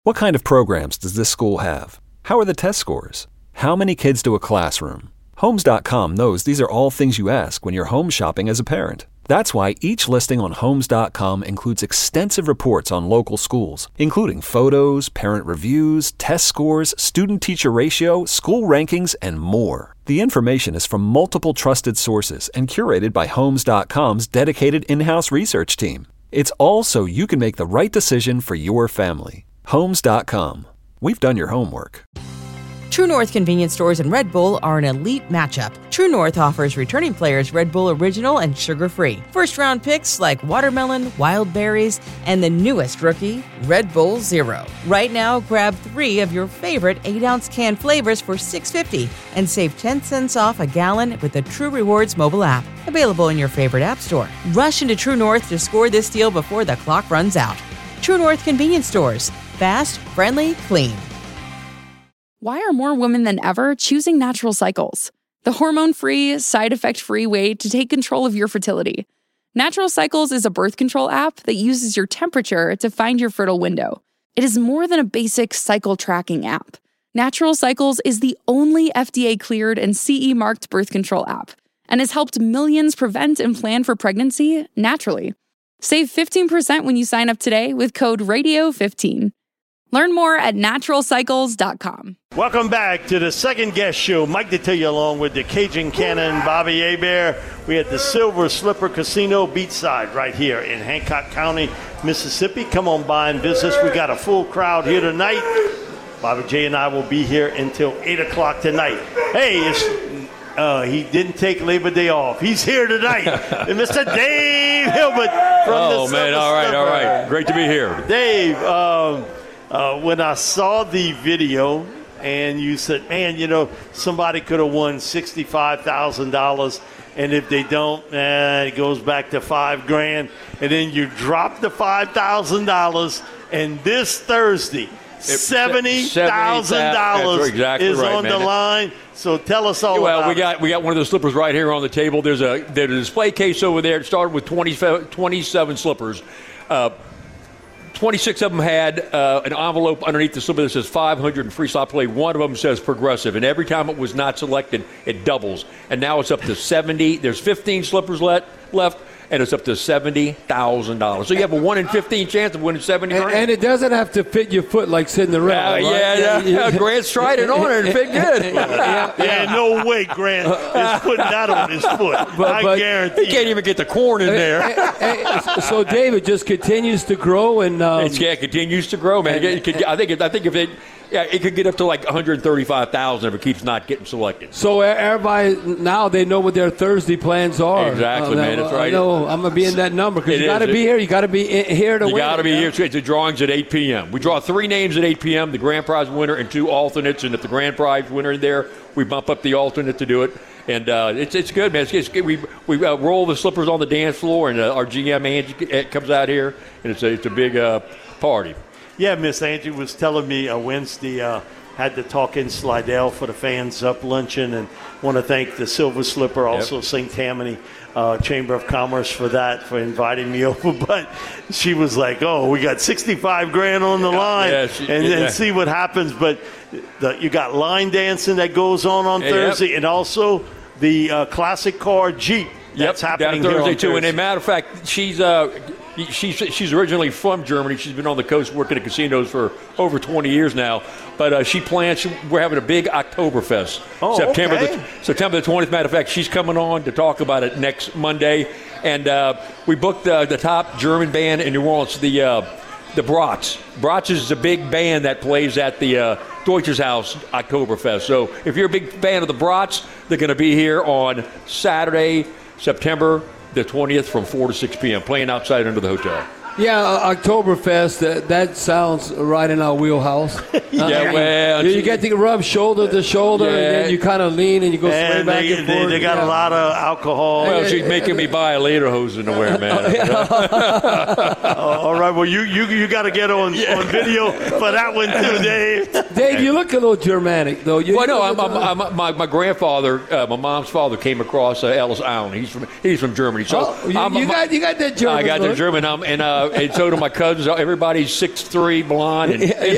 What kind of programs does this school have? How are the test scores? How many kids do a classroom? Homes.com knows these are all things you ask when you're home shopping as a parent. That's why each listing on Homes.com includes extensive reports on local schools, including photos, parent reviews, test scores, student-teacher ratio, school rankings, and more. The information is from multiple trusted sources and curated by Homes.com's dedicated in-house research team. It's all so you can make the right decision for your family. Homes.com. We've done your homework. True North convenience stores and Red Bull are an elite matchup. True North offers returning players Red Bull Original and sugar-free. First-round picks like watermelon, wild berries, and the newest rookie, Red Bull Zero. Right now, grab 3 of your favorite 8-ounce can flavors for $6.50 and save 10 cents off a gallon with the True Rewards mobile app. Available in your favorite app store. Rush into True North to score this deal before the clock runs out. True North convenience stores. Fast, friendly, clean. Why are more women than ever choosing Natural Cycles? The hormone-free, side-effect-free way to take control of your fertility. Natural Cycles is a birth control app that uses your temperature to find your fertile window. It is more than a basic cycle tracking app. Natural Cycles is the only FDA-cleared and CE-marked birth control app and has helped millions prevent and plan for pregnancy naturally. Save 15% when you sign up today with code RADIO15. Learn more at naturalcycles.com. Welcome back to the second guest show. Mike Detillier along with the Cajun Cannon, Bobby Hebert. We at the Silver Slipper Casino beachside right here in Hancock County, Mississippi. Come on by and visit us. We got a full crowd here tonight. Bobby J and I will be here until 8 o'clock tonight. Hey, he didn't take Labor Day off. He's here tonight. Mr. Dave Hilbert from the Silver Slipper. All right. Great to be here. Dave, when I saw the video and you said, man, somebody could have won $65,000, and if they don't, it goes back to $5,000, and then you drop the $5,000, and this Thursday, $70,000 exactly is right, on the line. So tell us all about it. We got one of the slippers right here on the table. There's a display case over there. It started with 27 slippers. 26 of them had an envelope underneath the slipper that says 500 and free slot play. One of them says Progressive. And every time it was not selected, it doubles. And now it's up to 70. There's 15 slippers left, and it's up to $70,000. So you have a 1 in 15 chance of winning $70,000. And it doesn't have to fit your foot like Cinderella. Yeah. Grant's tried it on it and fit good. No way Grant is putting that on his foot. I guarantee. He can't even get the corn in there. So David just continues to grow, and it continues to grow, man. I think if it. Yeah, it could get up to like $135,000 if it keeps not getting selected. So everybody now they know what their Thursday plans are. Exactly, man. That's right. I know I'm gonna be in that number because you got to be here. You got to be here to win. You got to be here. The drawing's at 8 p.m. We draw 3 names at 8 p.m. The grand prize winner and 2 alternates. And if the grand prize winner is there, we bump up the alternate to do it. And it's good, man. It's good. We roll the slippers on the dance floor, and our GM Angie comes out here, and it's a big party. Yeah, Miss Angie was telling me Wednesday had to talk in Slidell for the fans up luncheon, and want to thank the Silver Slipper, also St. Tammany Chamber of Commerce for inviting me over. But she was like, "Oh, we got $65,000 on the line, and see what happens." But you got line dancing that goes on Thursday, and also the classic car Jeep. That's happening Thursday here on too. Thursday. And as a matter of fact, she's originally from Germany. She's been on the coast working at casinos for over 20 years now. But we're having a big Oktoberfest. September the 20th. Matter of fact, she's coming on to talk about it next Monday. And we booked the top German band in New Orleans, the Bratz. Bratz is a big band that plays at the Deutsches Haus Oktoberfest. So if you're a big fan of the Bratz, they're going to be here on Saturday, September the 20th from 4 to 6 p.m., playing outside under the hotel. Yeah, Oktoberfest, that sounds right in our wheelhouse. You get to rub shoulder to shoulder, and then you kind of lean and you go straight back and forth. They got a lot of alcohol. Well, she's making me buy a lederhosen to wear, man. All right. Well, you got to get on video for that one too, Dave. Dave, you look a little Germanic, though. My grandfather, my mom's father, came across Ellis Island. He's from Germany. So you got that German. I got the German, and so do my cousins. Everybody's 6'3", blonde.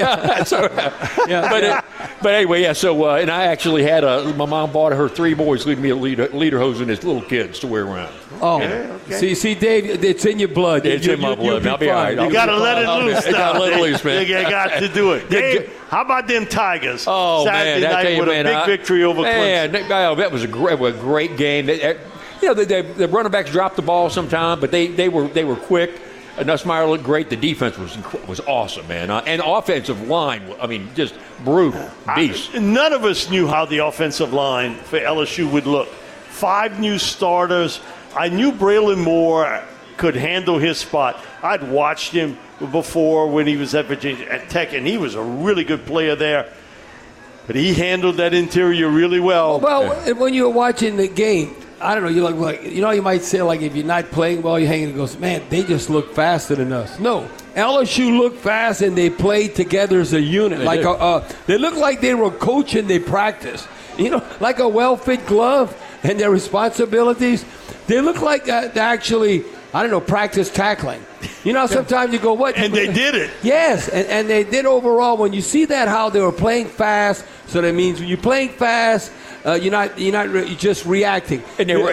But anyway, yeah. So and I actually had my mom bought her 3 boys, leaving me a lederhosen as little kids to wear around. Oh, okay. See, Dave, it's in your blood. It's in my blood. I'll be all right. You got to let it loose now. Let it loose, man. You got to do it. Dave, how about them Tigers? Oh, Saturday night with a big victory over Clemson. That was a great game. The running backs dropped the ball sometime, but they were quick. Nussmeier looked great. The defense was awesome, man. And the offensive line, just brutal. Beast. None of us knew how the offensive line for LSU would look. 5 new starters. I knew Braylon Moore could handle his spot. I'd watched him before when he was at Virginia Tech, and he was a really good player there. But he handled that interior really well. Well, when you were watching the game, I don't know, you might say, like, if you're not playing well, you're hanging and goes, man, they just look faster than us. No, LSU looked fast, and they played together as a unit. They looked like they were coaching their practice. Like a well-fit glove and their responsibilities. They look like they actually, practice tackling. Sometimes you go, what? And they did it. Yes, and they did overall. When you see that, how they were playing fast, so that means when you're playing fast, you're just reacting. And they were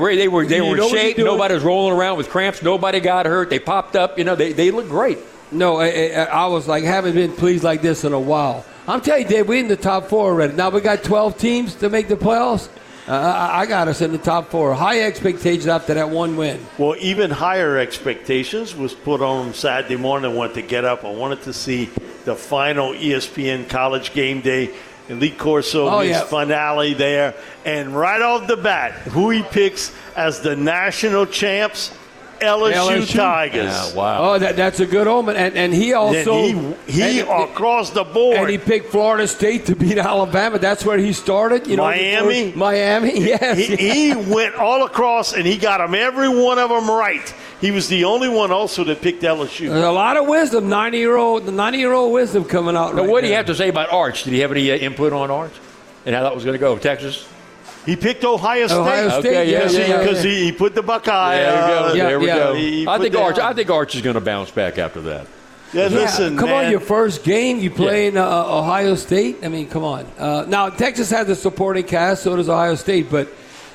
in shape. Nobody was rolling around with cramps. Nobody got hurt. They popped up. They looked great. No, I was like, haven't been pleased like this in a while. I'm telling you, Dave, we're in the top 4 already. Now we got 12 teams to make the playoffs. I got us in the top 4. High expectations after that one win. Well, even higher expectations was put on Saturday morning. I wanted to get up. I wanted to see the final ESPN College Game Day. Elite Corso, finale there. And right off the bat, who he picks as the national champs? LSU Tigers. Yeah, wow. Oh, that's a good omen. And he also he across the board. And he picked Florida State to beat Alabama. That's where he started. Miami, yes. He went all across, and he got them, every one of them right. He was the only one also that picked LSU. There's a lot of wisdom, 90-year-old wisdom coming out. Now, what do you have to say about Arch? Did he have any input on Arch and how that was going to go? Texas? He picked Ohio State. Because he put the Buckeye. There we go. I think Arch is going to bounce back after that. Yeah, listen, come on, your first game, you play in Ohio State? I mean, come on. Now, Texas has a supporting cast, so does Ohio State, but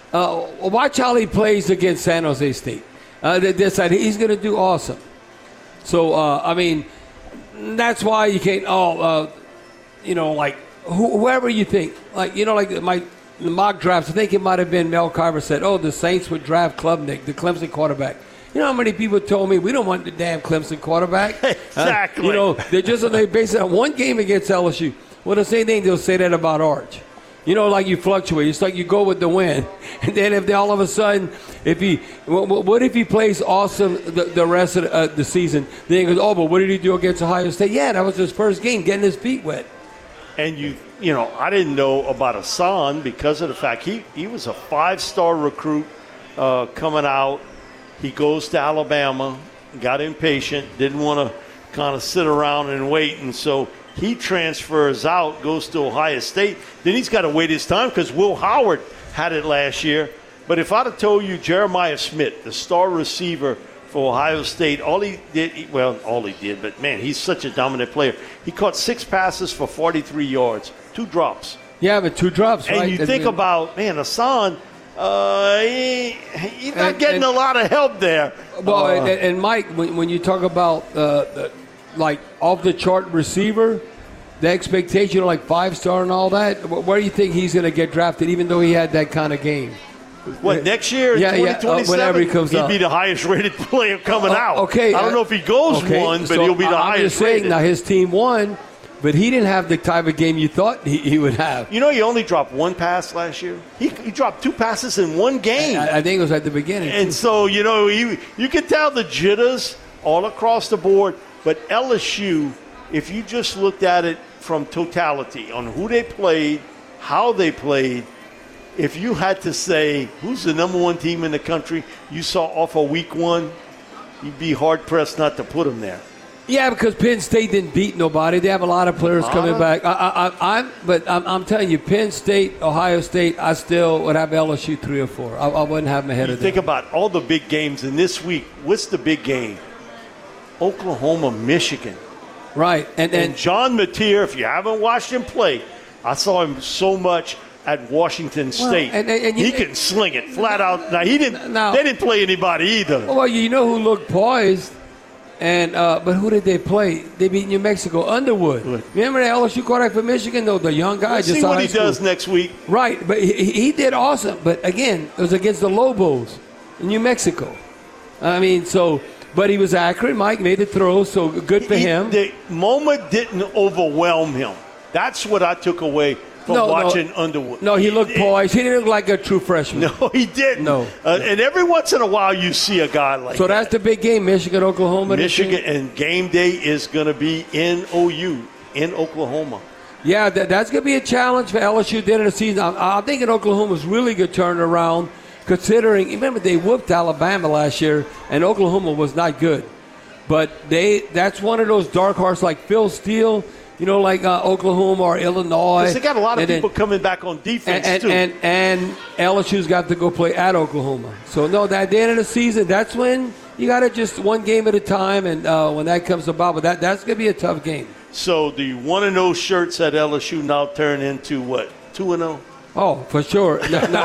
watch how he plays against San Jose State. He's going to do awesome. So, that's why you can't, whoever you think. The mock drafts, I think it might have been Mel Carver said, the Saints would draft Klubnik, the Clemson quarterback. You know how many people told me we don't want the damn Clemson quarterback? Exactly. They base it on one game against LSU. Well, the same thing, they'll say that about Arch. You fluctuate. It's like you go with the wind. And then if all of a sudden, what if he plays awesome the rest of the season? Then he goes, but what did he do against Ohio State? Yeah, that was his first game, getting his feet wet. And I didn't know about Hassan because of the fact he was a 5-star recruit coming out. He goes to Alabama, got impatient, didn't want to kind of sit around and wait, and so he transfers out, goes to Ohio State. Then he's got to wait his time because Will Howard had it last year. But if I'd have told you Jeremiah Smith, the star receiver for Ohio State, all he did, but man, he's such a dominant player. He caught 6 passes for 43 yards, 2 drops. Yeah, but 2 drops, right? And you think about, Hassan, he's not getting a lot of help there. Well, and Mike, when you talk about off-the-chart receiver, the expectation of 5-star and all that, where do you think he's going to get drafted, even though he had that kind of game? What, next year, 2027? Whenever he comes he'd out. be the highest-rated player coming out. Okay. I don't know if he goes one, but he'll be the highest-rated. I'm just saying, now his team won, but he didn't have the type of game you thought he would have. He only dropped 1 pass last year. He dropped 2 passes in one game. I think it was at the beginning. And so, you can tell the jitters all across the board. But LSU, if you just looked at it from totality on who they played, how they played, if you had to say who's the number 1 team in the country you saw off of week 1, you'd be hard-pressed not to put them there. Yeah, because Penn State didn't beat nobody. They have a lot of players coming back. I'm telling you, Penn State, Ohio State, I still would have LSU 3 or 4. I wouldn't have them ahead of them. Think about all the big games in this week. What's the big game? Oklahoma, Michigan. Right. And John Mateer, if you haven't watched him play, I saw him so much at Washington State. He can sling it flat out. Now, they didn't play anybody either. Well, you know who looked poised? And but who did they play? They beat New Mexico. Underwood. Remember the LSU quarterback for Michigan? No, the young guy. See what he does next week. Right, but he did awesome. But again, it was against the Lobos in New Mexico. I mean, but he was accurate. Mike made the throw, so good for him. The moment didn't overwhelm him. That's what I took away from watching Underwood. No, he looked poised. He didn't look like a true freshman. No, he didn't. No. And every once in a while you see a guy like that. So that's the big game, Michigan, Oklahoma. Michigan, and game day is going to be in OU, in Oklahoma. Yeah, that's going to be a challenge for LSU at the end of the season. I'm thinking Oklahoma's really good turn around, considering, remember, they whooped Alabama last year, and Oklahoma was not good. But that's one of those dark horses like Phil Steele, like Oklahoma or Illinois. They got a lot of people coming back on defense, too. And LSU's got to go play at Oklahoma. So, at the end of the season, that's when you got to just one game at a time, and when that comes about. But that's going to be a tough game. So the 1-0 shirts at LSU now turn into what, 2-0? Oh, for sure.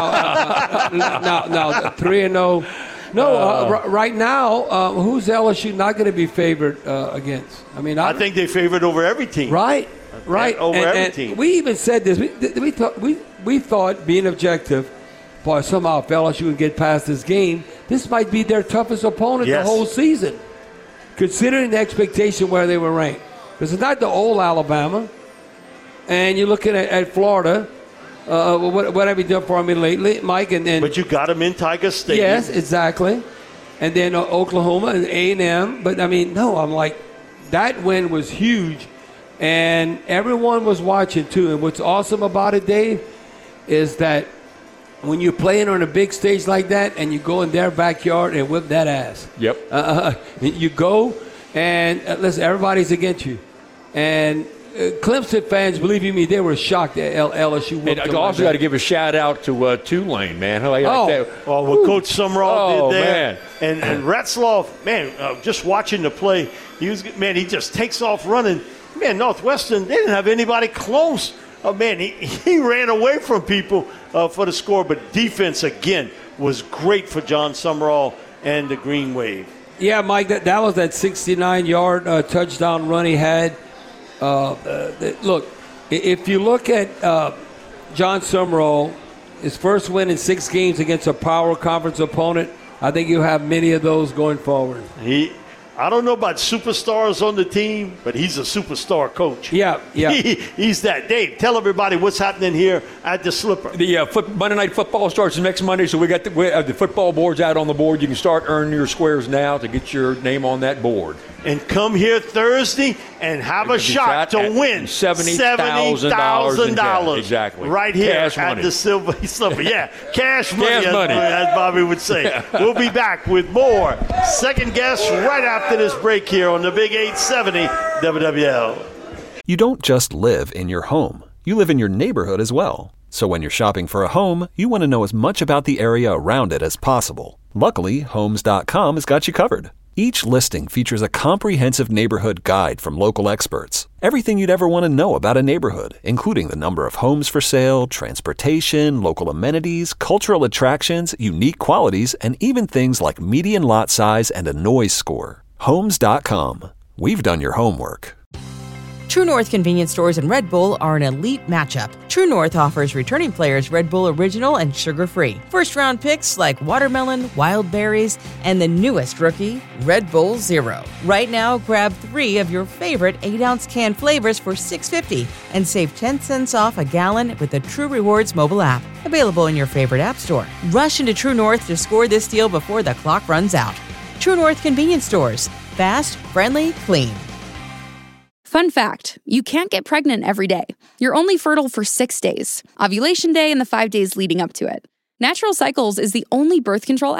Now 3-0. No, right now, who's LSU not going to be favored against? I mean, I think they favored over every team. Right. Over every team. We even said this. We thought, being objective, boy, somehow if LSU would get past this game, this might be their toughest opponent the whole season, considering the expectation where they were ranked. Because it's not the old Alabama. And you're looking at Florida. What have you done for me lately, Mike? But you got them in Tiger Stadium. Yes, exactly. And then Oklahoma and A&M. But, I'm like, that win was huge. And everyone was watching, too. And what's awesome about it, Dave, is that when you're playing on a big stage like that and you go in their backyard and whip that ass. Yep. You go and, listen, everybody's against you. And Clemson fans, believe you me, they were shocked that LSU whooped them. And I also got to give a shout out to Tulane, man. What Coach Summerall did there, man. and Retzloff, man, just watching the play, he just takes off running. Man, Northwestern, they didn't have anybody close. He ran away from people for the score, but defense again was great for John Summerall and the Green Wave. Yeah, Mike, that was that 69-yard touchdown run he had. Look, if you look at John Summerall, his first win in 6 games against a power conference opponent, I think you have many of those going forward. I don't know about superstars on the team, but he's a superstar coach. Yeah. He's that. Dave, tell everybody what's happening here at the Slipper. The Monday Night Football starts next Monday, so we got the football boards out on the board. You can start earning your squares now to get your name on that board. And come here Thursday and have a shot to win $70,000. Exactly. Right here cash at money. the Slipper. Yeah, cash money, Cash money. as Bobby would say. Yeah. We'll be back with more Second Guess right after this break here on the Big 870 WWL. You don't just live in your home. You live in your neighborhood as well. So when you're shopping for a home, you want to know as much about the area around it as possible. Luckily, Homes.com has got you covered. Each listing features a comprehensive neighborhood guide from local experts. Everything you'd ever want to know about a neighborhood, including the number of homes for sale, transportation, local amenities, cultural attractions, unique qualities, and even things like median lot size and a noise score. Homes.com. We've done your homework. True North convenience stores and Red Bull are an elite matchup. True North offers returning players Red Bull Original and sugar-free. First-round picks like watermelon, wild berries, and the newest rookie, Red Bull Zero. Right now, grab 3 of your favorite 8-ounce can flavors for $6.50 and save 10 cents off a gallon with the True Rewards mobile app. Available in your favorite app store. Rush into True North to score this deal before the clock runs out. True North convenience stores. Fast, friendly, clean. Fun fact, you can't get pregnant every day. You're only fertile for 6 days, ovulation day and the 5 days leading up to it. Natural Cycles is the only birth control app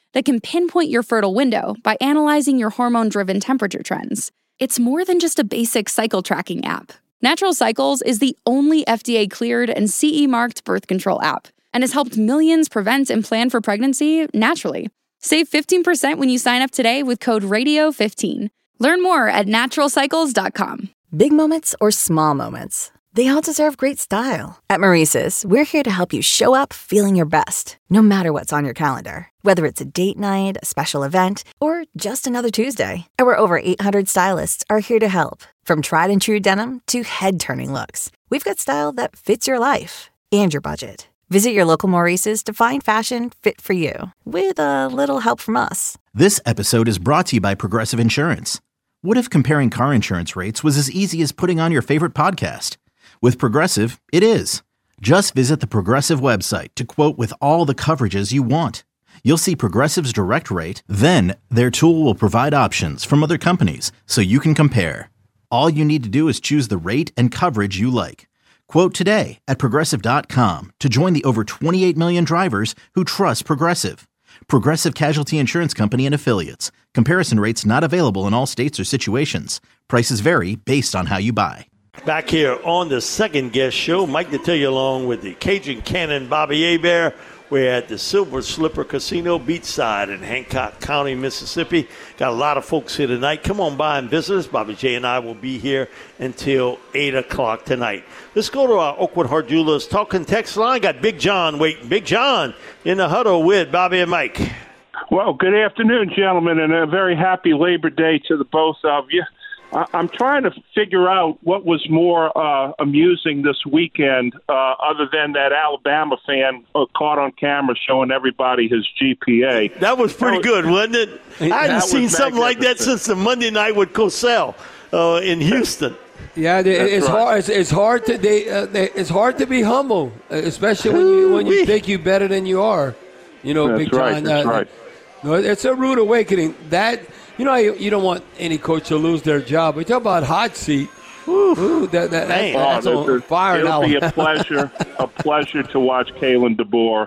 that can pinpoint your fertile window by analyzing your hormone-driven temperature trends. It's more than just a basic cycle tracking app. Natural Cycles is the only FDA-cleared and CE-marked birth control app and has helped millions prevent and plan for pregnancy naturally. Save 15% when you sign up today with code RADIO15. Learn more at naturalcycles.com. Big moments or small moments, they all deserve great style. At Maurice's, we're here to help you show up feeling your best, no matter what's on your calendar. Whether it's a date night, a special event, or just another Tuesday. Our over 800 stylists are here to help. From tried and true denim to head-turning looks, we've got style that fits your life and your budget. Visit your local Maurice's to find fashion fit for you, with a little help from us. This episode is brought to you by Progressive Insurance. What if comparing car insurance rates was as easy as putting on your favorite podcast? With Progressive, it is. Just visit the Progressive website to quote with all the coverages you want. You'll see Progressive's direct rate, then their tool will provide options from other companies so you can compare. All you need to do is choose the rate and coverage you like. Quote today at Progressive.com to join the over 28 million drivers who trust Progressive. Progressive Casualty Insurance Company and Affiliates. Comparison rates not available in all states or situations. Prices vary based on how you buy. Back here on the second guest show, Mike Detillier along with the Cajun Cannon Bobby Hebert. We're at the Silver Slipper Casino Beachside in Hancock County, Mississippi. Got a lot of folks here tonight. Come on by and visit us. Bobby J and I will be here until 8 o'clock tonight. Let's go to our Oakwood Heart Jewelers talking text line. Got Big John waiting. Big John in the huddle with Bobby and Mike. Well, good afternoon, gentlemen, and a very happy Labor Day to the both of you. I'm trying to figure out what was more amusing this weekend other than that Alabama fan caught on camera showing everybody his GPA. That was pretty good, wasn't it? I hadn't seen something like that since the Monday night with Cosell in Houston. Yeah, it's hard. It's hard to it's hard to be humble, especially when you think you're better than you are. You know, that's Big John. Right, that's right. No, it's a rude awakening. That you don't want any coach to lose their job. We talk about hot seat. Ooh, that's on fire now. It'll be a pleasure to watch Kalen DeBoer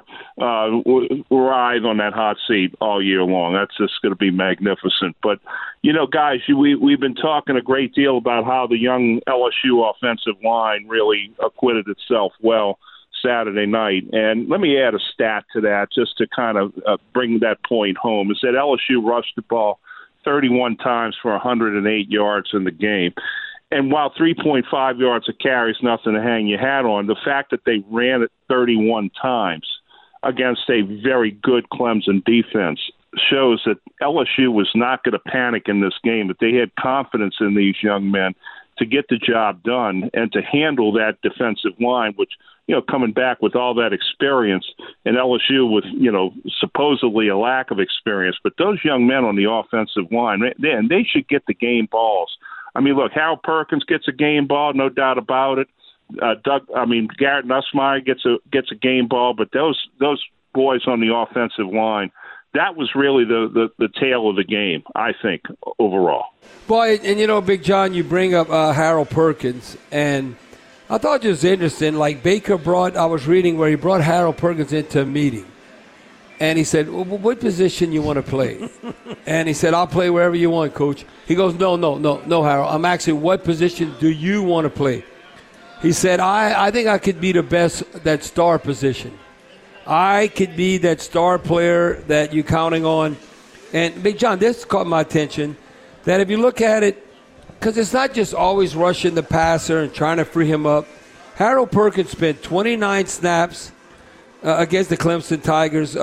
ride on that hot seat all year long. That's just going to be magnificent. But, guys, we've been talking a great deal about how the young LSU offensive line really acquitted itself well Saturday night. And let me add a stat to that just to kind of bring that point home. Is that LSU rushed the ball 31 times for 108 yards in the game. And while 3.5 yards a carry is nothing to hang your hat on, the fact that they ran it 31 times against a very good Clemson defense shows that LSU was not going to panic in this game, that they had confidence in these young men to get the job done and to handle that defensive line, which, coming back with all that experience, and LSU with, supposedly a lack of experience. But those young men on the offensive line, they should get the game balls. I mean, look, Harold Perkins gets a game ball, no doubt about it. Garrett Nussmeier gets a game ball, but those boys on the offensive line, that was really the tail of the game, I think, overall. Boy, and Big John, you bring up Harold Perkins, and I thought it was interesting. Like I was reading where he brought Harold Perkins into a meeting, and he said, well, what position you want to play? And he said, I'll play wherever you want, Coach. He goes, no, Harold. I'm asking, what position do you want to play? He said, I think I could be the best that star position. I could be that star player that you're counting on. And, Big John, this caught my attention, that if you look at it, because it's not just always rushing the passer and trying to free him up. Harold Perkins spent 29 snaps against the Clemson Tigers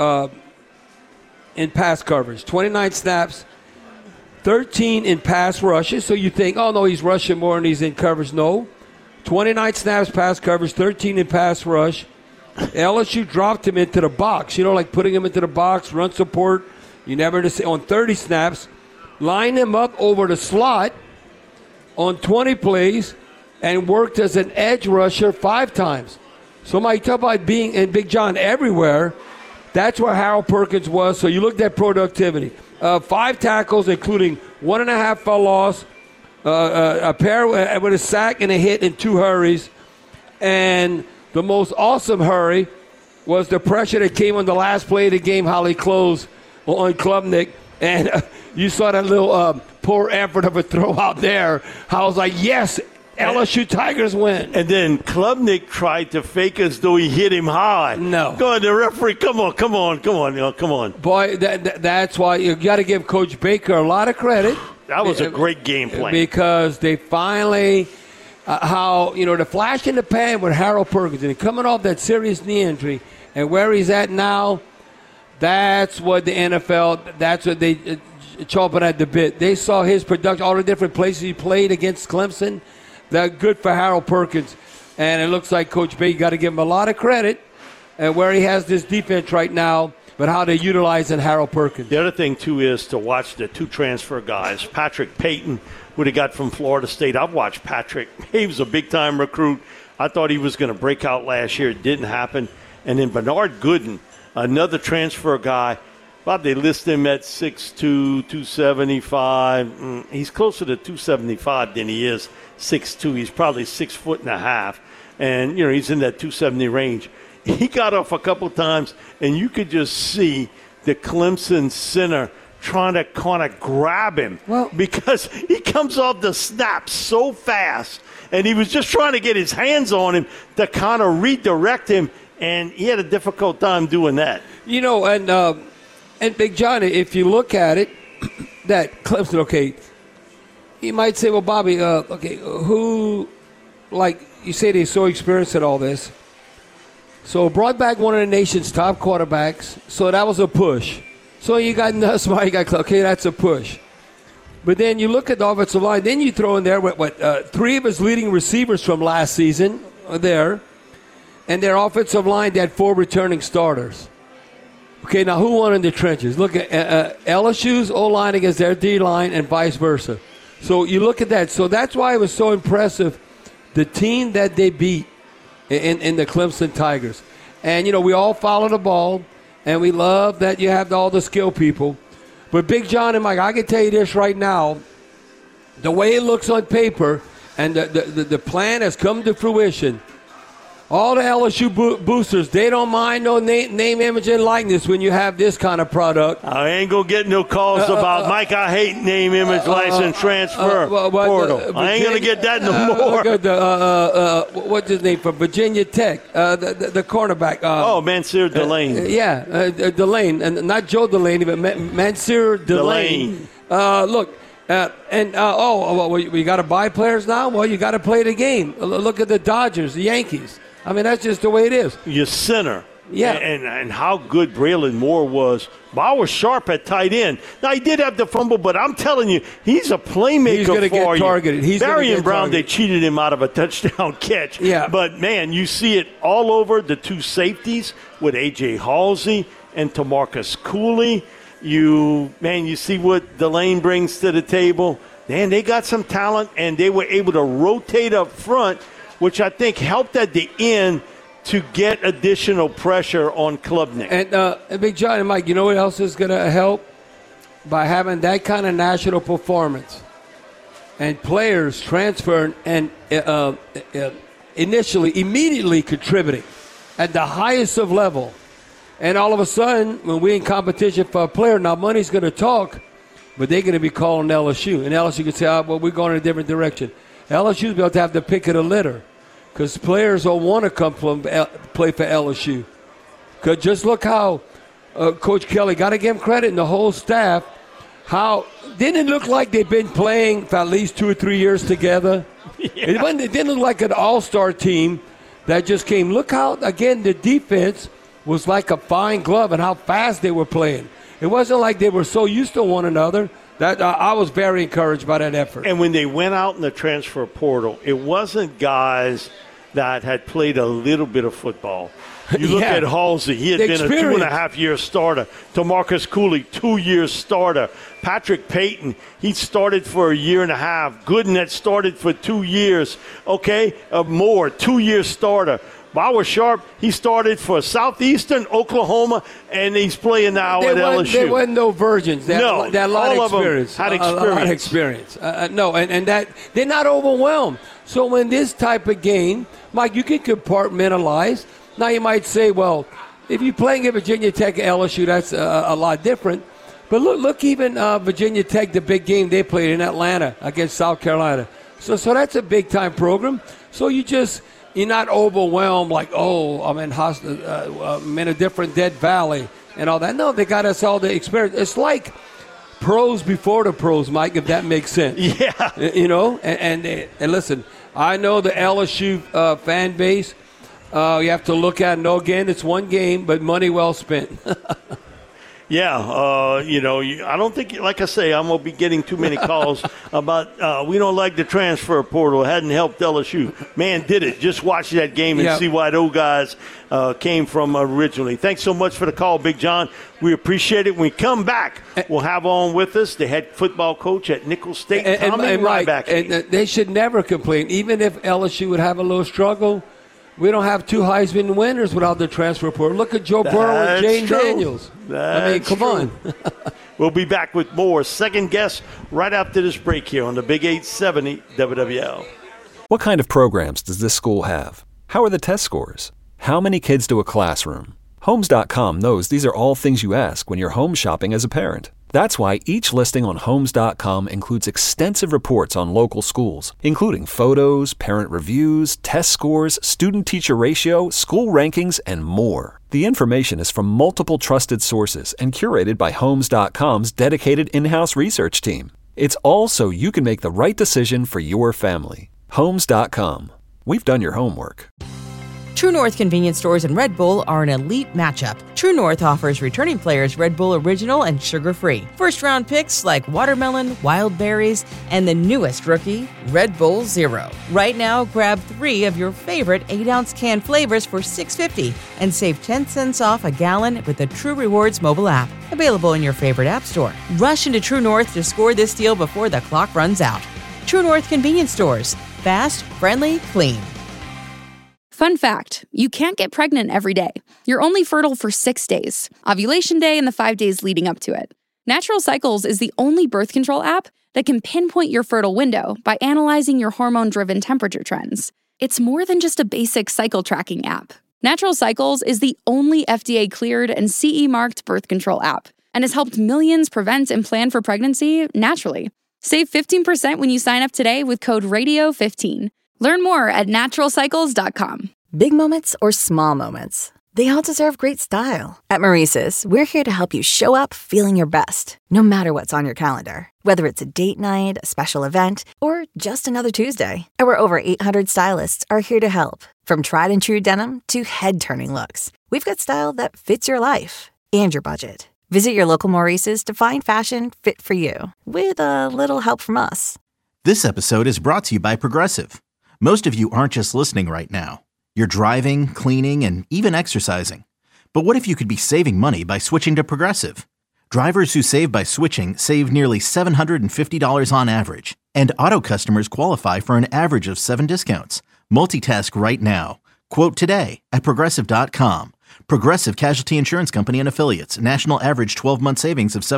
in pass coverage. 29 snaps, 13 in pass rushes. So you think, oh, no, he's rushing more and he's in coverage. No. 29 snaps, pass coverage, 13 in pass rush. LSU dropped him into the box, like putting him into the box, run support. You never on 30 snaps. Line him up over the slot on 20 plays and worked as an edge rusher 5 times. So Mike, talk about being in Big John everywhere. That's where Harold Perkins was. So you looked at productivity. 5 tackles, including 1.5 for loss, a pair with a sack and a hit and 2 hurries. And the most awesome hurry was the pressure that came on the last play of the game, how he closed on Klubnik, and you saw that little poor effort of a throw out there. I was like, yes, LSU Tigers win. And then Klubnik tried to fake as though he hit him high. No. Go on, the referee, come on. Boy, that's why you got to give Coach Baker a lot of credit. That was a great game plan. Because they finally, the flash in the pan with Harold Perkins, and coming off that serious knee injury, and where he's at now, that's what the NFL, that's what they chomping at the bit. They saw his production, all the different places he played against Clemson. That's good for Harold Perkins. And it looks like Coach Baker got to give him a lot of credit and where he has this defense right now, but how they utilize Harold Perkins. The other thing, too, is to watch the two transfer guys. Patrick Payton, who they got from Florida State. I've watched Patrick. He was a big-time recruit. I thought he was going to break out last year. It didn't happen. And then Bernard Gooden, another transfer guy. Bob, they list him at 6'2", 275. He's closer to 275 than he is 6'2". He's probably 6'1.5". And, he's in that 270 range. He got off a couple times, and you could just see the Clemson center trying to kind of grab him because he comes off the snap so fast, and he was just trying to get his hands on him to kind of redirect him, and he had a difficult time doing that. And Big John, if you look at it, that Clemson, okay, you might say, well, Bobby, who, like you say, they're so experienced at all this. So brought back one of the nation's top quarterbacks, so that was a push. So you got Nussmeier, you got, okay, that's a push. But then you look at the offensive line, then you throw in there three of his leading receivers from last season there, and their offensive line, they had 4 returning starters. Okay, now who won in the trenches? Look at LSU's O-line against their D-line and vice versa. So you look at that. So that's why it was so impressive, the team that they beat in the Clemson Tigers. And, we all follow the ball, and we love that you have all the skill people. But Big John and Mike, I can tell you this right now, the way it looks on paper and the plan has come to fruition, all the LSU boosters, they don't mind no name, image, and likeness when you have this kind of product. I ain't going to get no calls about, Mike, I hate name, image, license, transfer, portal. I ain't going to get that no more. What's his name from Virginia Tech? The cornerback. Mansour Delane. Delane. And not Joe Delaney, but Mansour Delane. Look. We got to buy players now? Well, you got to play the game. Look at the Dodgers, the Yankees. I mean, that's just the way it is. Your center. Yeah. And how good Braylon Moore was. Bauer Sharp at tight end. Now, he did have the fumble, but I'm telling you, he's a playmaker. He's going to get targeted. Darian Brown, they cheated him out of a touchdown catch. Yeah. But, man, you see it all over the two safeties with A.J. Halsey and Tamarcus Cooley. You see what Delane brings to the table. Man, they got some talent, and they were able to rotate up front, which I think helped at the end to get additional pressure on Klubnik. And Big John and Mike, you know what else is going to help? By having that kind of national performance and players transferring and immediately contributing at the highest of level. And all of a sudden, when we're in competition for a player, now money's going to talk, but they're going to be calling LSU. And LSU can say, we're going in a different direction. LSU's about to have the pick of the litter because players don't want to come play for LSU. Because just look how Coach Kelly, got to give him credit, and the whole staff, how didn't it look like they've been playing for at least 2 or 3 years together? Yeah. It didn't look like an all-star team that just came. Look how, again, the defense was like a fine glove and how fast they were playing. It wasn't like they were so used to one another. That I was very encouraged by that effort. And when they went out in the transfer portal, it wasn't guys that had played a little bit of football. You look at Halsey. He had been a 2.5-year starter. Tamarcus Cooley, 2-year starter. Patrick Payton, he started for a 1.5 years. Gooden had started for 2 years. Okay, Moore, 2-year starter. Bauer Sharp, he started for Southeastern Oklahoma, and he's playing now at LSU. There wasn't no virgins. They had a lot of experience. Had experience. A lot of experience. And that they're not overwhelmed. So when this type of game, Mike, you can compartmentalize. Now you might say, well, if you're playing at Virginia Tech and LSU, that's a lot different. But look, even Virginia Tech, the big game they played in Atlanta against South Carolina. So that's a big-time program. So you're not overwhelmed like, I'm in a different Dead Valley and all that. No, they got us all the experience. It's like pros before the pros, Mike, if that makes sense. Yeah. And listen, I know the LSU fan base. You have to look at it. No, again, it's one game, but money well spent. Yeah, I don't think, like I say, I'm going to be getting too many calls about we don't like the transfer portal. It hadn't helped LSU. Man, did it. Just watch that game and see why those guys came from originally. Thanks so much for the call, Big John. We appreciate it. When we come back, we'll have on with us the head football coach at Nicholls State, Tommy Ryback. And they should never complain. Even if LSU would have a little struggle, we don't have two Heisman winners without the transfer portal. Look at Joe Burrow and Jane Daniels. Come on. We'll be back with more Second Guess right after this break here on the Big 870 WWL. What kind of programs does this school have? How are the test scores? How many kids do a classroom? Homes.com knows these are all things you ask when you're home shopping as a parent. That's why each listing on Homes.com includes extensive reports on local schools, including photos, parent reviews, test scores, student-teacher ratio, school rankings, and more. The information is from multiple trusted sources and curated by Homes.com's dedicated in-house research team. It's all so you can make the right decision for your family. Homes.com. We've done your homework. True North convenience stores and Red Bull are an elite matchup. True North offers returning players Red Bull Original and sugar-free. First-round picks like watermelon, wild berries, and the newest rookie, Red Bull Zero. Right now, grab 3 of your favorite 8-ounce can flavors for $6.50 and save 10 cents off a gallon with the True Rewards mobile app. Available in your favorite app store. Rush into True North to score this deal before the clock runs out. True North convenience stores. Fast, friendly, clean. Fun fact, you can't get pregnant every day. You're only fertile for 6 days, ovulation day and the 5 days leading up to it. Natural Cycles is the only birth control app that can pinpoint your fertile window by analyzing your hormone-driven temperature trends. It's more than just a basic cycle tracking app. Natural Cycles is the only FDA-cleared and CE-marked birth control app and has helped millions prevent and plan for pregnancy naturally. Save 15% when you sign up today with code RADIO15. Learn more at naturalcycles.com. Big moments or small moments, they all deserve great style. At Maurice's, we're here to help you show up feeling your best, no matter what's on your calendar. Whether it's a date night, a special event, or just another Tuesday. Our over 800 stylists are here to help. From tried and true denim to head-turning looks, we've got style that fits your life and your budget. Visit your local Maurice's to find fashion fit for you, with a little help from us. This episode is brought to you by Progressive. Most of you aren't just listening right now. You're driving, cleaning, and even exercising. But what if you could be saving money by switching to Progressive? Drivers who save by switching save nearly $750 on average. And auto customers qualify for an average of 7 discounts. Multitask right now. Quote today at Progressive.com. Progressive Casualty Insurance Company and Affiliates. National average 12-month savings of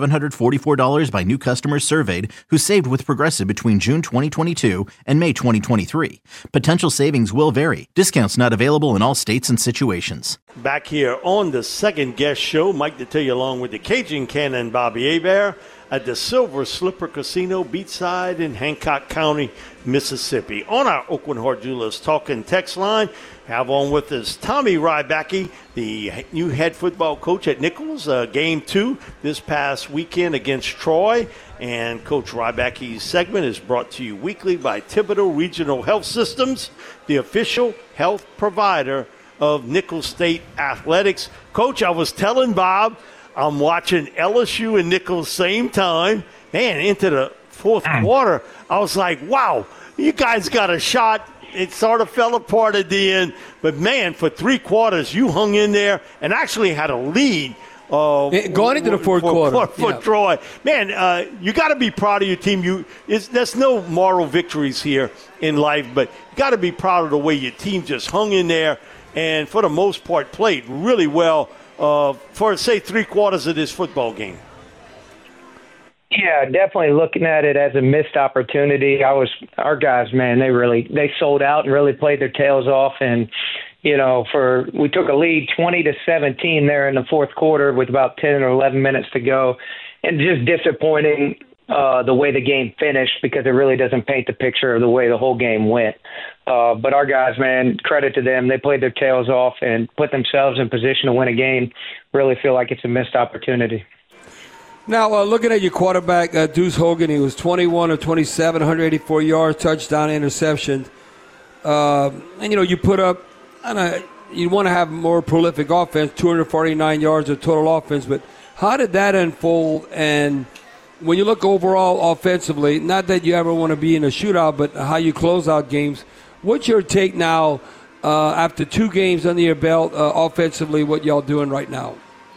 $744 by new customers surveyed who saved with Progressive between June 2022 and May 2023. Potential savings will vary. Discounts not available in all states and situations. Back here on the Second Guest Show, Mike Detillier along with the Cajun Cannon Bobby Hebert at the Silver Slipper Casino, beachside in Hancock County, Mississippi. On our Oakland Heart Jewelers Talking text line, have on with us Tommy Ryback, the new head football coach at Nicholls. Game 2 this past weekend against Troy. And Coach Ryback's segment is brought to you weekly by Thibodeau Regional Health Systems, the official health provider of Nicholls State Athletics. Coach, I was telling Bob, I'm watching LSU and Nicholls same time. Man, into the fourth quarter, I was like, wow, you guys got a shot. It sort of fell apart at the end. But, man, for 3 quarters, you hung in there and actually had a lead. Going into the fourth quarter. For Troy. Man, you got to be proud of your team. There's no moral victories here in life, but you got to be proud of the way your team just hung in there and, for the most part, played really well for, say, 3 quarters of this football game. Yeah, definitely looking at it as a missed opportunity. Our guys, man, they sold out and really played their tails off. And, we took a lead 20-17 there in the fourth quarter with about 10 or 11 minutes to go. and just disappointing the way the game finished, because it really doesn't paint the picture of the way the whole game went. But our guys, man, credit to them. They played their tails off and put themselves in position to win a game. Really feel like it's a missed opportunity. Now, looking at your quarterback, Deuce Hogan, he was 21 of 27, 184 yards, touchdown, interception. And, you put up, you want to have more prolific offense, 249 yards of total offense. But how did that unfold? And when you look overall offensively, not that you ever want to be in a shootout, but how you close out games, what's your take now after 2 games under your belt offensively, what y'all doing right now?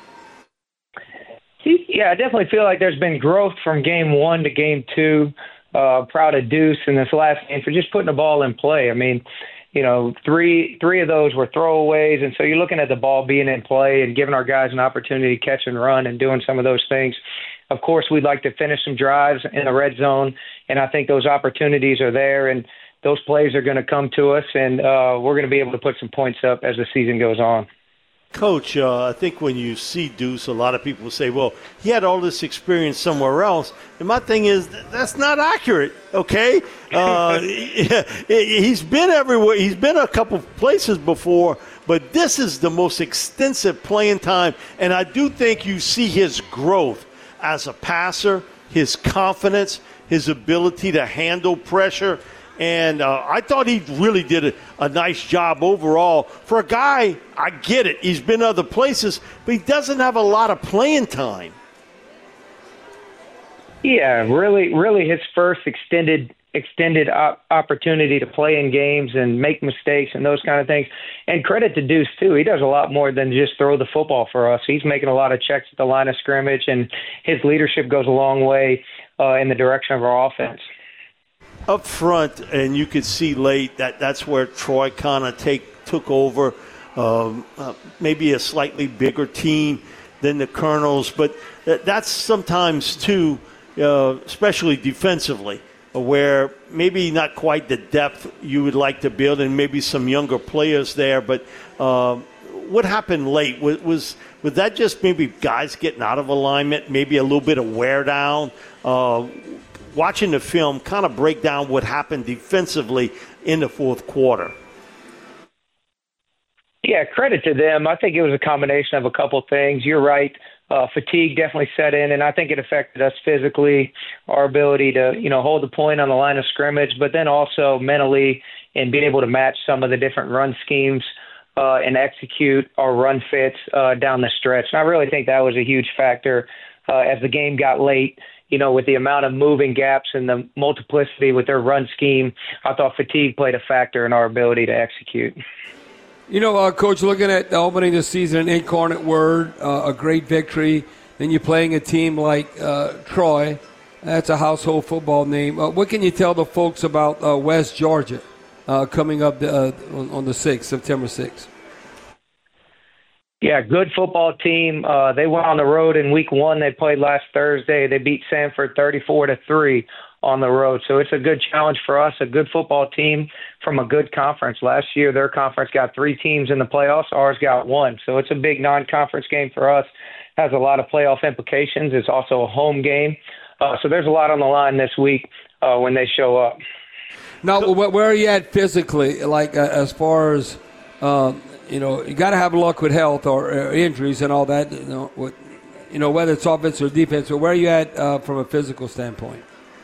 Yeah, I definitely feel like there's been growth from game 1 to game 2. Proud of Deuce in this last game for just putting the ball in play. I mean, three of those were throwaways, and so you're looking at the ball being in play and giving our guys an opportunity to catch and run and doing some of those things. Of course, we'd like to finish some drives in the red zone, and I think those opportunities are there, and those plays are going to come to us, and we're going to be able to put some points up as the season goes on. Coach, I think when you see Deuce, a lot of people say, well, he had all this experience somewhere else. And my thing is, that's not accurate, okay? He's been everywhere. He's been a couple places before, but this is the most extensive playing time. And I do think you see his growth as a passer, his confidence, his ability to handle pressure. And I thought he really did a nice job overall. For a guy, I get it, he's been other places, but he doesn't have a lot of playing time. Yeah, really his first extended opportunity to play in games and make mistakes and those kind of things. And credit to Deuce, too. He does a lot more than just throw the football for us. He's making a lot of checks at the line of scrimmage, and his leadership goes a long way in the direction of our offense. Up front, and you could see late that's where Troy kind of took over, maybe a slightly bigger team than the Colonels, but that's sometimes too, especially defensively, where maybe not quite the depth you would like to build, and maybe some younger players there. But what happened late? Was that just maybe guys getting out of alignment, maybe a little bit of wear down? Watching the film, kind of break down what happened defensively in the fourth quarter. Yeah, credit to them. I think it was a combination of a couple things. You're right. Fatigue definitely set in, and I think it affected us physically, our ability to, hold the point on the line of scrimmage, but then also mentally and being able to match some of the different run schemes and execute our run fits down the stretch. And I really think that was a huge factor as the game got late. With the amount of moving gaps and the multiplicity with their run scheme, I thought fatigue played a factor in our ability to execute. Coach, looking at the opening this season, Incarnate Word, a great victory. Then you're playing a team like Troy. That's a household football name. What can you tell the folks about West Georgia coming up on the 6th, September 6th? Yeah, good football team. They went on the road in week 1. They played last Thursday. They beat Sanford 34-3 on the road. So it's a good challenge for us, a good football team from a good conference. Last year, their conference got 3 teams in the playoffs. Ours got 1. So it's a big non-conference game for us. Has a lot of playoff implications. It's also a home game. So there's a lot on the line this week when they show up. Now, where are you at physically, as far as you got to have luck with health or injuries and all that, whether it's offense or defense. So where are you at from a physical standpoint?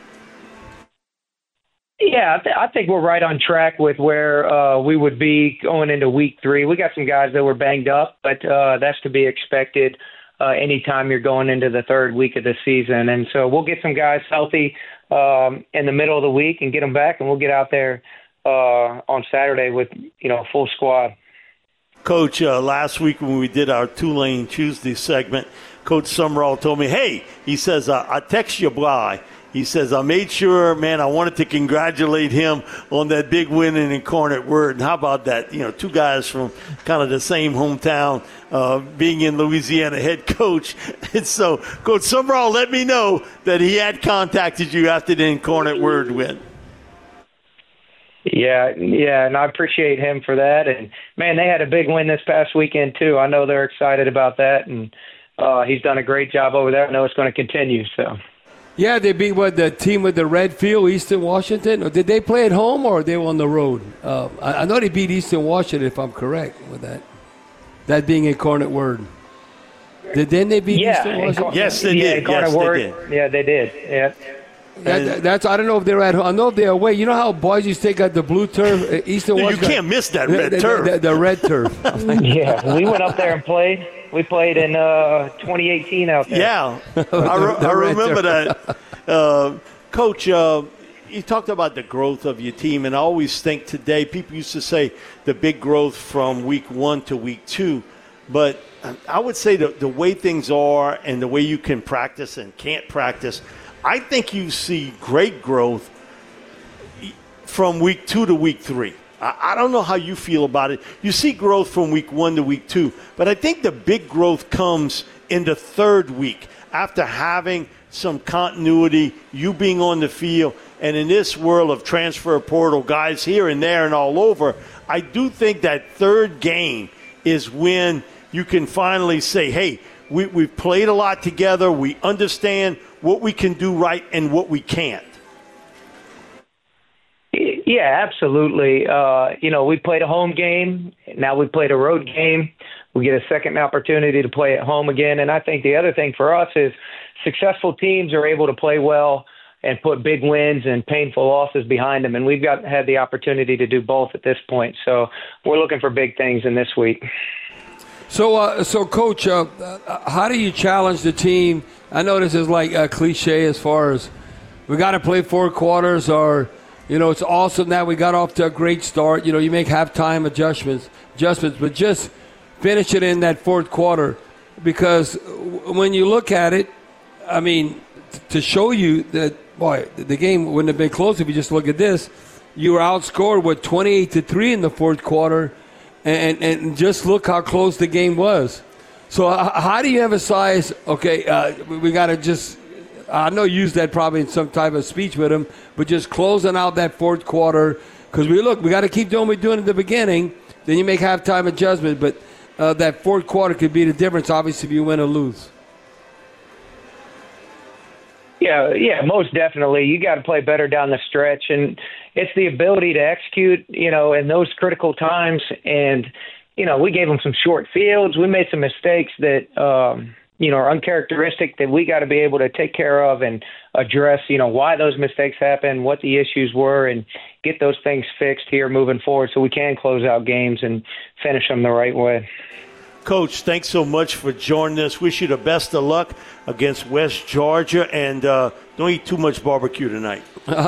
Yeah, I think we're right on track with where we would be going into week 3. We got some guys that were banged up, but that's to be expected anytime you're going into the 3rd week of the season. And so we'll get some guys healthy in the middle of the week and get them back, and we'll get out there on Saturday with, a full squad. Coach, last week when we did our Tulane Tuesday segment, Coach Summerall told me, hey, he says, I text you by. He says, I made sure, man, I wanted to congratulate him on that big win in Incarnate Word. And how about that? 2 guys from kind of the same hometown being in Louisiana head coach. And so Coach Summerall let me know that he had contacted you after the Incarnate Word win. Yeah, and I appreciate him for that. And, man, they had a big win this past weekend, too. I know they're excited about that. And he's done a great job over there. I know it's going to continue. So. Yeah, they beat the team with the red field, Eastern Washington. Or did they play at home or they were on the road? I know they beat Eastern Washington, if I'm correct with that. That being a Cornet Word. Didn't they beat Eastern Washington? Yes, they did. Yes, they did. Yeah, they did. Yeah. That's. I don't know if they're at home. I know if they're away. You know how Boise State got the blue turf? Eastern Washington. You can't miss that red turf. The red turf. Yeah, we went up there and played. We played in 2018 out there. Yeah, I remember that. Coach, you talked about the growth of your team, and I always think today, people used to say the big growth from week 1 to week 2, but I would say the way things are and the way you can practice and can't practice, I think you see great growth from week 2 to week 3. I don't know how you feel about it. You see growth from week 1 to week 2, but I think the big growth comes in the 3rd week after having some continuity, you being on the field, and in this world of transfer portal guys here and there and all over, I do think that 3rd game is when you can finally say, hey, we've played a lot together, we understand what we can do right and what we can't. Yeah, absolutely. We played a home game. Now we played a road game. We get a second opportunity to play at home again. And I think the other thing for us is successful teams are able to play well and put big wins and painful losses behind them. And we've had the opportunity to do both at this point. So we're looking for big things in this week. So Coach, how do you challenge the team? I know this is like a cliche as far as we got to play 4 quarters or – it's awesome that we got off to a great start. You make halftime adjustments, but just finish it in that 4th quarter because when you look at it, I mean, to show you that, boy, the game wouldn't have been close if you just look at this. You were outscored with 28-3 in the 4th quarter, and just look how close the game was. So how do you emphasize, we got to just – I know you used that probably in some type of speech with him, but just closing out that 4th quarter because we got to keep doing what we're doing at the beginning. Then you make halftime adjustment, but that 4th quarter could be the difference, obviously, if you win or lose. Yeah, most definitely. You got to play better down the stretch, and it's the ability to execute, in those critical times. And we gave them some short fields. We made some mistakes that. Are uncharacteristic that we got to be able to take care of and address, why those mistakes happened, what the issues were, and get those things fixed here moving forward so we can close out games and finish them the right way. Coach, thanks so much for joining us. Wish you the best of luck against West Georgia, and don't eat too much barbecue tonight.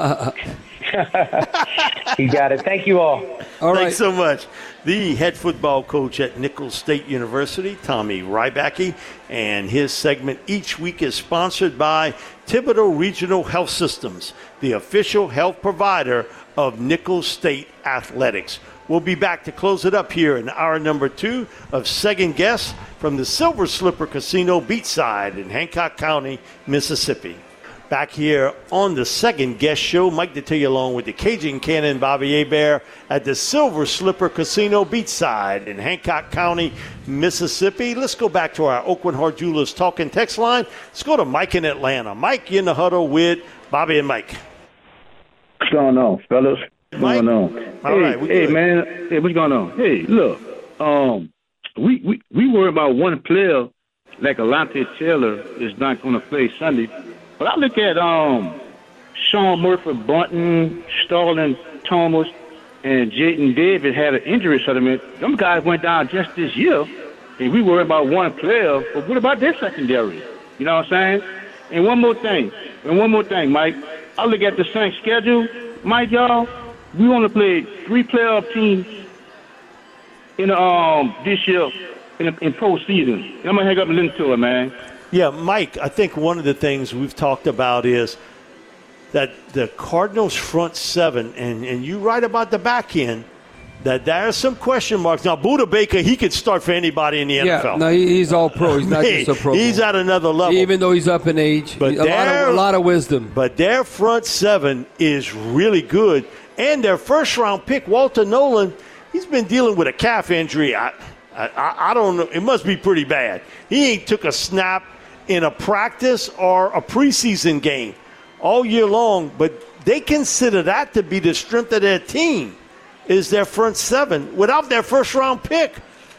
You got it. Thank you all. Thanks so much. The head football coach at Nicholls State University, Tommy Rybacki, and his segment each week is sponsored by Thibodaux Regional Health Systems, the official health provider of Nicholls State Athletics. We'll be back to close it up here in hour number 2 of Second Guess from the Silver Slipper Casino Beachside in Hancock County, Mississippi. Back here on the Second Guest Show, Mike Detillier along with the Cajun Cannon Bobby Hebert at the Silver Slipper Casino Beachside in Hancock County, Mississippi. Let's go back to our Oakland Hart Jewelers talking text line. Let's go to Mike in Atlanta. Mike in the huddle with Bobby and Mike. What's going on, fellas? What's going on? Hey, man. Hey, what's going on? Hey, look. We worry about one player like Alante Taylor is not going to play Sunday. But I look at Sean Murphy, Bunton, Starlin Thomas, and Jaden Davis had an injury settlement. Them guys went down just this year, and we worry about one player. But what about their secondary? You know what I'm saying? And one more thing, Mike. I look at the Saints schedule. Mike, y'all, we want to play 3 playoff teams in this year in postseason. And I'm gonna hang up and listen to it, man. Yeah, Mike, I think one of the things we've talked about is that the Cardinals' front 7, and you write about the back end, that there are some question marks. Now, Budda Baker, he could start for anybody in the NFL. Yeah, no, he's all pro. He's not just a pro. He's at another level. Even though he's up in age. But a lot of wisdom. But their front 7 is really good. And their first-round pick, Walter Nolan, he's been dealing with a calf injury. I don't know. It must be pretty bad. He ain't took a snap in a practice or a preseason game all year long, but they consider that to be the strength of their team, is their front seven without their first-round pick.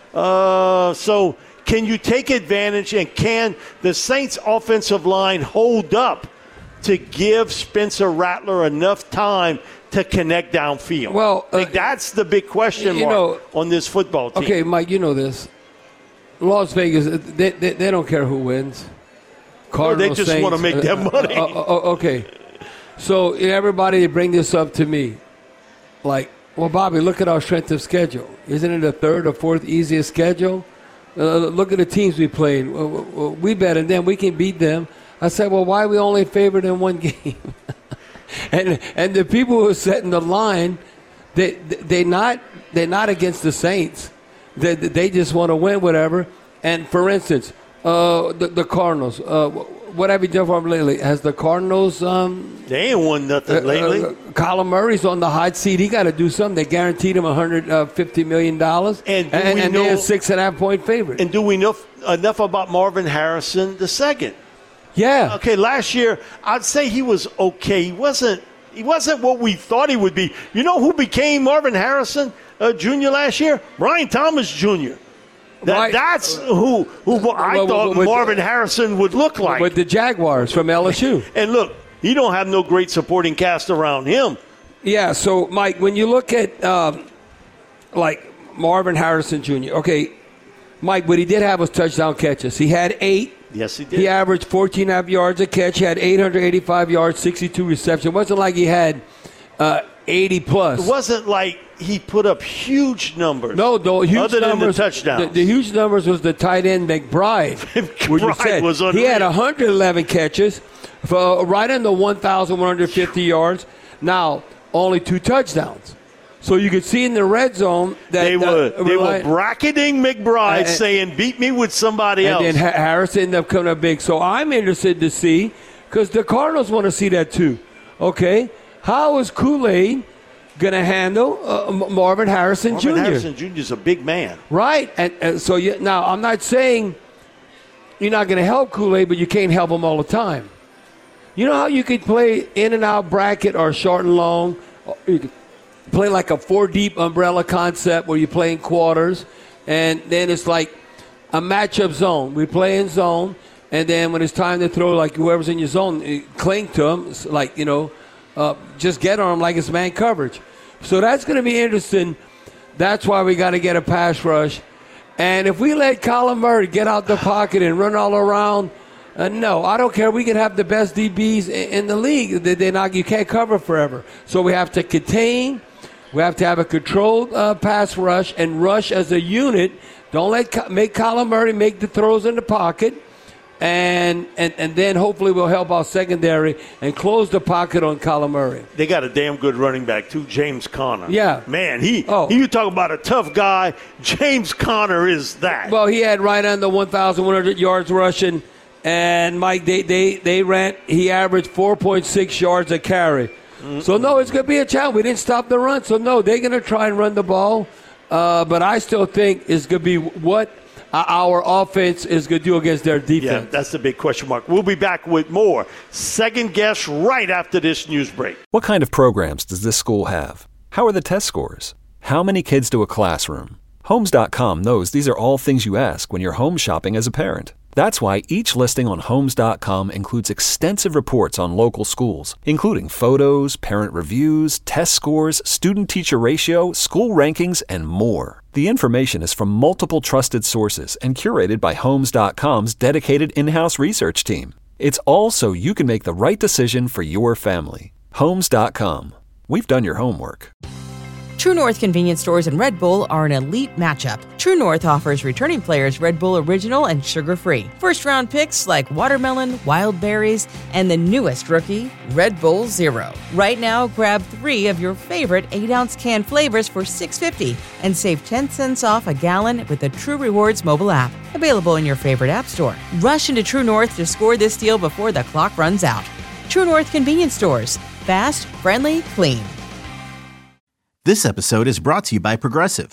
So can you take advantage, and can the Saints' offensive line hold up to give Spencer Rattler enough time to connect downfield? Well, I think that's the big question mark on this football team. Okay, Mike, you know this. Las Vegas, they don't care who wins. Cardinals, they just want to make their money. Okay. So everybody, they bring this up to me. Like, well, Bobby, look at our strength of schedule. Isn't it the third or fourth easiest schedule? Look at the teams we played. We better than them. We can beat them. I said, well, why are we only favored in one game? and the people who are setting the line, they're not against the Saints. They just want to win whatever. And for instance, the Cardinals. What have you done for them lately? Has the Cardinals? They ain't won nothing lately. Kyler Murray's on the hot seat. He got to do something. They guaranteed him $150 million, and they're a 6.5-point favorite. And do we know enough about Marvin Harrison II? Yeah. Okay, last year I'd say he was okay. He wasn't what we thought he would be. You know who became Marvin Harrison Jr. last year? Brian Thomas Jr. That's who I thought Marvin Harrison would look like. With the Jaguars from LSU. And look, he don't have no great supporting cast around him. Yeah, so, Mike, when you look at, like, Marvin Harrison Jr., okay, Mike, what he did have was touchdown catches. He had 8. Yes, he did. He averaged 14.5 yards a catch. He had 885 yards, 62 receptions. It wasn't like he had 80-plus. It wasn't like he put up huge numbers. No, the huge other numbers, than the touchdowns. The huge numbers was the tight end McBride. McBride was unreal. He had 111 catches, for right under 1,150 yards. Now, only 2 touchdowns. So you could see in the red zone that they were bracketing McBride, saying, "Beat me with somebody else." And then Harris ended up coming up big. So I'm interested to see, because the Cardinals want to see that too. Okay, how is Kool-Aid going to handle Marvin Harrison Jr.? Marvin Harrison Jr. is a big man, right? And so now I'm not saying you're not going to help Kool-Aid, but you can't help him all the time. You know how you could play in and out bracket or short and long? You could play like a 4-deep umbrella concept where you play in quarters, and then it's like a matchup zone. We play in zone, and then when it's time to throw, like whoever's in your zone, cling to them, like, just get on them like it's man coverage. So that's going to be interesting. That's why we got to get a pass rush. And if we let Kyler Murray get out the pocket and run all around, no, I don't care. We can have the best DBs in the league. You can't cover forever. So we have to contain. We have to have a controlled pass rush and rush as a unit. Don't make Kyler Murray make the throws in the pocket. And then hopefully we'll help our secondary and close the pocket on Kyler Murray. They got a damn good running back, too, James Conner. Yeah. Man, you talk about a tough guy. James Conner is that. Well, he had right under 1,100 yards rushing. And, Mike, they ran. He averaged 4.6 yards a carry. Mm-hmm. So, no, it's going to be a challenge. We didn't stop the run. So, no, they're going to try and run the ball. But I still think it's going to be what our offense is going to do against their defense. Yeah, that's the big question mark. We'll be back with more Second Guess right after this news break. What kind of programs does this school have? How are the test scores? How many kids do a classroom? Homes.com knows these are all things you ask when you're home shopping as a parent. That's why each listing on Homes.com includes extensive reports on local schools, including photos, parent reviews, test scores, student-teacher ratio, school rankings, and more. The information is from multiple trusted sources and curated by Homes.com's dedicated in-house research team. It's all so you can make the right decision for your family. Homes.com. We've done your homework. True North convenience stores and Red Bull are an elite matchup. True North offers returning players Red Bull Original and sugar-free. First-round picks like watermelon, wild berries, and the newest rookie, Red Bull Zero. Right now, grab 3 of your favorite 8-ounce can flavors for $6.50 and save 10 cents off a gallon with the True Rewards mobile app. Available in your favorite app store. Rush into True North to score this deal before the clock runs out. True North convenience stores. Fast, friendly, clean. This episode is brought to you by Progressive.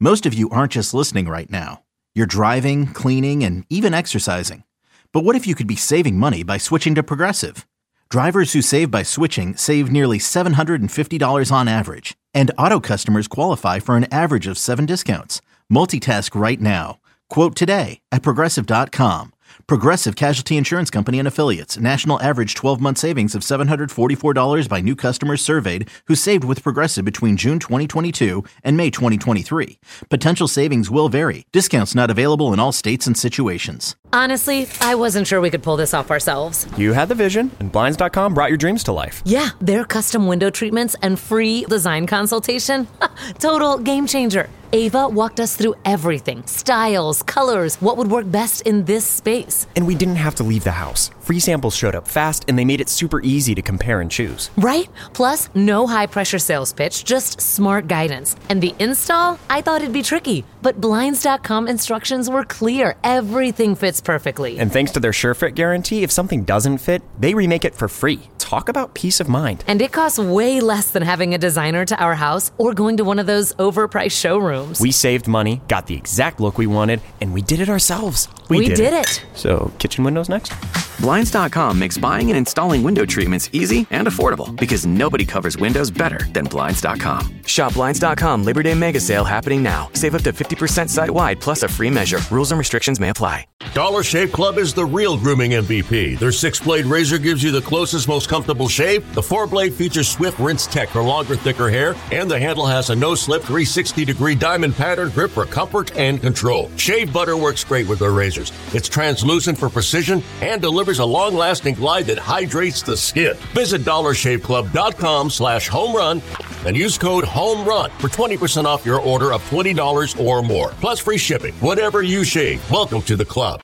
Most of you aren't just listening right now. You're driving, cleaning, and even exercising. But what if you could be saving money by switching to Progressive? Drivers who save by switching save nearly $750 on average. And auto customers qualify for an average of 7 discounts. Multitask right now. Quote today at Progressive.com. Progressive Casualty Insurance Company and Affiliates. National average 12-month savings of $744 by new customers surveyed who saved with Progressive between June 2022 and May 2023. Potential savings will vary. Discounts not available in all states and situations. Honestly, I wasn't sure we could pull this off ourselves. You had the vision, and Blinds.com brought your dreams to life. Yeah, their custom window treatments and free design consultation. Total game changer. Ava walked us through everything. Styles, colors, what would work best in this space. And we didn't have to leave the house. Free samples showed up fast, and they made it super easy to compare and choose. Right? Plus, no high-pressure sales pitch, just smart guidance. And the install? I thought it'd be tricky. But Blinds.com instructions were clear. Everything fits perfectly. And thanks to their SureFit guarantee, if something doesn't fit, they remake it for free. Talk about peace of mind. And it costs way less than having a designer to our house or going to one of those overpriced showrooms. We saved money, got the exact look we wanted, and we did it ourselves. We did it. So, kitchen windows next? Blinds.com makes buying and installing window treatments easy and affordable because nobody covers windows better than Blinds.com. Shop Blinds.com Labor Day Mega Sale happening now. Save up to 50% site-wide plus a free measure. Rules and restrictions may apply. Dollar Shave Club is the real grooming MVP. Their 6-blade razor gives you the closest, most comfortable shave. The 4-blade features swift rinse tech for longer, thicker hair. And the handle has a no-slip 360-degree diamond pattern grip for comfort and control. Shave butter works great with their razors. It's translucent for precision and delivers a long-lasting glide that hydrates the skin. Visit DollarShaveClub.com/homerun and use code HOMERUN for 20% off your order of $20 or more. Plus free shipping. Whatever you shave, welcome to the club.